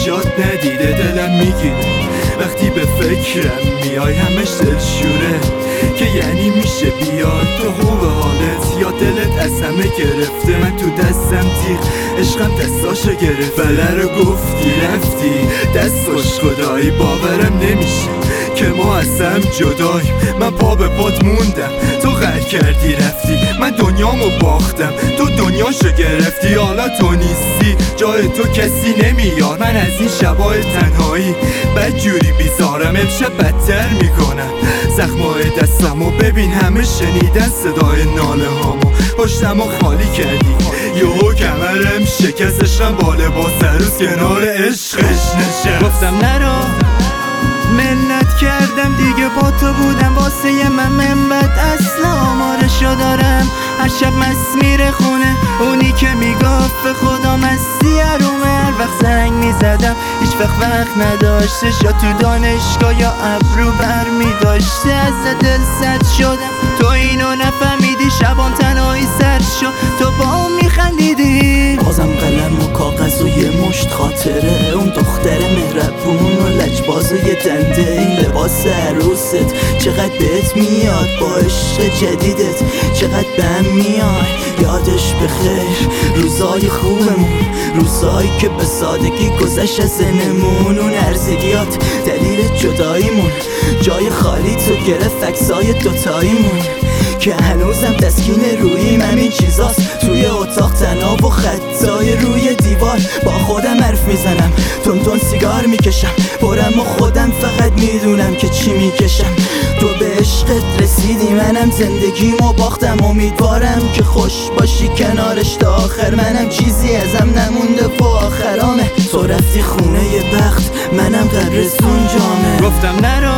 نجات ندیده دلم میگیره وقتی به فکرم میای همش دلشوره که یعنی میشه بیای تو خوب حالت یا دلت از همه گرفته من تو دستم تیر عشقم دستاشو گرفت بله رو گفتی رفتی دستاش خدایی باورم نمیشه که ما از هم جداییم من پا به پات موندم تو غر کردی رفتی من دنیامو باختم تو دنیاشو گرفتی حالا تو نیستی جای تو کسی نمیاد من از این شبای تنهایی بدجوری بیزارم امشب بدتر میکنم زخمای دستمو ببین همه شنیدن صدای ناله هامو پشتمو خالی کردی یهو کمرم شکستشم با لباس روز کنار عشقش نشست گفتم نرو منت کردم دیگه با تو بودم واسه من بد اصلا آمارشو دارم هر شب مست میره خونه اونی که میگفت خدا مستی ارومه هر وقت زنگ میزدم هیچ وقت نداشته شا تو دانشگاه یا ابرو بر میداشته از دل سد شدم تو اینو نفهمیدی شبان تنهایی سر شد تو با اون میخندیدی بازم قلم و کاغذ و یه مشت خاطره اون دختر مهربون و لجباز و یه دنده این لباس عروست چقدر بهت میاد با عشق جدیدت چقدر بهم میای یادش بخیر روزای خوبمون روزایی که به سادگی گذشت از ذهنمون اون ارزگیات دلیل جداییمون جای خالی تو گرفت عکسای دوتاییمون که هنوزم تسکین روییم همین چیزاست توی اتاق تنها و خطای روی دیوار با خودم حرف میزنم تون سیگار میکشم برم و خودم فقط میدونم که چی میکشم تو به عشقت رسیدی منم زندگیمو باختم امیدوارم که خوش باشی کنارش تا آخر منم چیزی ازم نمونده و آخرامه تو رفتی خونه بخت منم قبرستون جامه گفتم نرو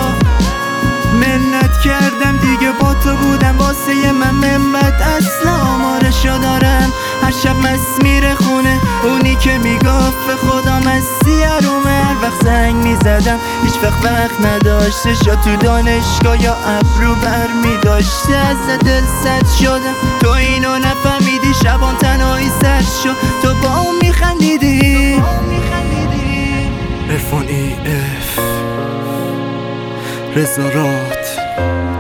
منت کردم دیگه با تو بودم واسه من بد اصلا آمارشو دارم هر شب مست میره خونه اونی که میگفت خدا مستی ارومه هر وقت زنگ میزدم هیچ وقت نداشته شا تو دانشگاه یا ابرو بر میداشته از دل سد شدم تو اینو نفهمیدی شبان تنهایی سر شد تو با اون میخندیدی عرفان EF رزارات